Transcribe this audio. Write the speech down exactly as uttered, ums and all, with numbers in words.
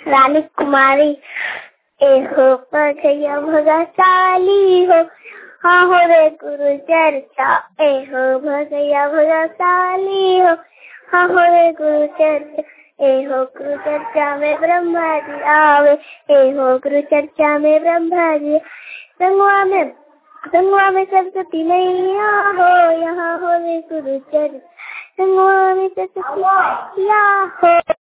रानी कुमारी एहो पगैया भगशाली हो, हाँ हो रे गुरु चर्चा एहो भगैया भगशाली हो, हाँ हो रे गुरु चर्चा एहो गुरु चर्चा में ब्रह्मा जी आवे, एहो गुरु चर्चा में ब्रह्मा जी संगवा में संगवा में सरस्वती मैया हो, यहाँ हो रे गुरु चर्चा संगवा में सरस्वती मैया हो।